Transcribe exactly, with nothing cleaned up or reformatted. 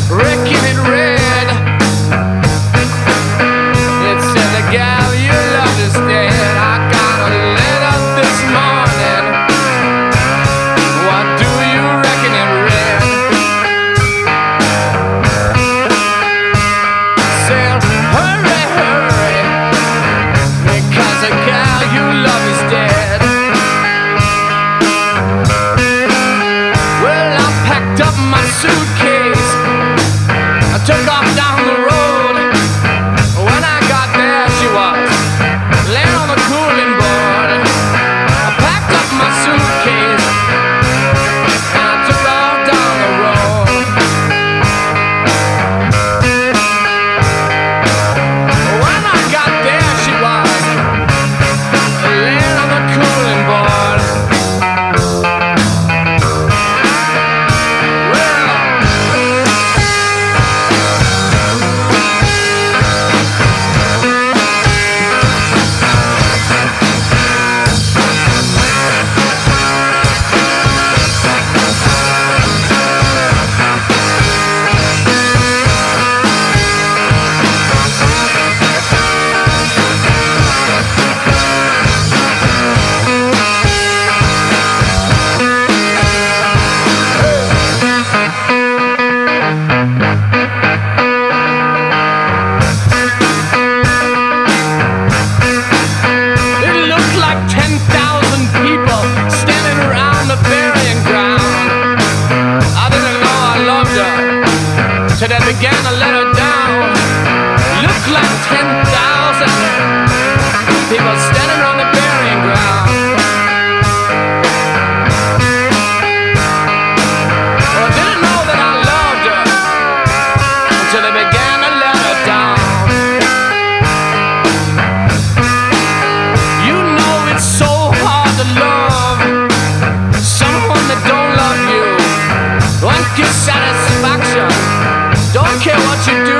wrecking it red. It said the gal you love is dead. I got a letter this morning. What do you reckon it read? Said hurry, hurry, because the gal you love is dead. Well, I packed up my suitcase, I took off down the road. When I got there, she was laying on the cooling board. I packed up my suitcase and I took off down the road. When I got there, she was laying on the cooling board. Till they began to let her down. Looked like ten thousand people standing around the burying ground. Well, I didn't know that I loved her until they began to let her down. You know it's so hard to love someone that don't love you. Won't give satisfaction. Don't care what you do.